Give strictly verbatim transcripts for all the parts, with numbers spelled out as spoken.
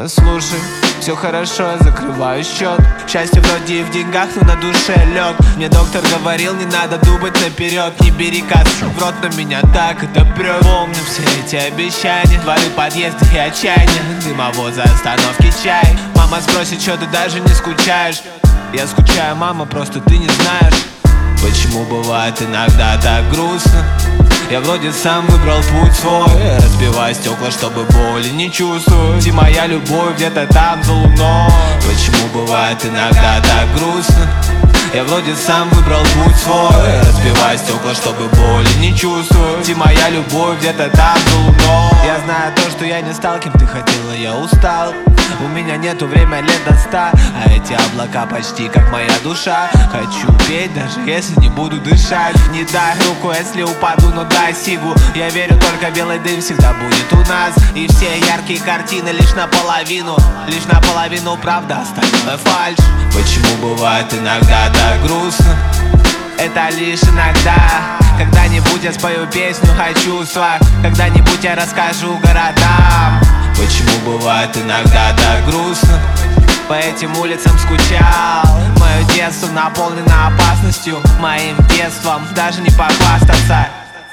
Слушай, все хорошо, я закрываю счет. Счастье вроде и в деньгах, но на душе лед. Мне доктор говорил, не надо думать наперед. Не бери кассу в рот, но меня так это прет. Помню все эти обещания, дворы, подъезды и отчаяние. Дымовоз за остановки чай. Мама спросит, что ты даже не скучаешь. Я скучаю, мама, просто ты не знаешь, почему бывает иногда так грустно. Я вроде сам выбрал путь свой, разбивая стекла, чтобы боли не чувствовать. И моя любовь где-то там за луной. Почему бывает иногда так грустно? Я вроде сам выбрал путь свой, разбивая стекла, чтобы боли не чувствовать. И моя любовь где-то там за луной. Я знаю то, что я не стал, кем ты хотела, я устал. У меня нету время лет до ста, а эти облака почти как моя душа. Хочу петь, даже если не буду дышать. Не дай руку, если упаду, но дай сигу. Я верю, только белый дым всегда будет у нас. И все яркие картины лишь наполовину. Лишь наполовину правда, остальное фальшь. Почему бывает иногда так грустно? Это лишь иногда. Когда-нибудь я спою песню о чувствах. Когда-нибудь я расскажу городам. Почему бывает иногда так грустно? По этим улицам скучал. Мое детство наполнено опасностью. Моим детством даже не похвастаться.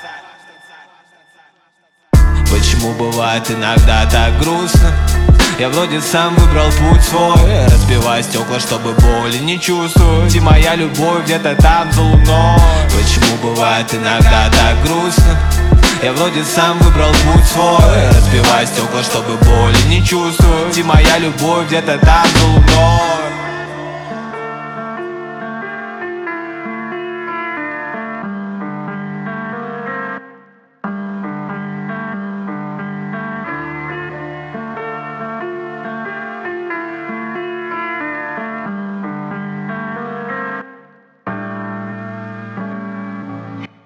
Почему бывает иногда так грустно? Я вроде сам выбрал путь свой, разбивая стекла, чтобы боли не чувствовать. И моя любовь где-то там за луной. Почему бывает иногда так грустно? Я вроде сам выбрал путь свой, разбивая стекла, чтобы боли не чувствовать. И моя любовь где-то там за луной.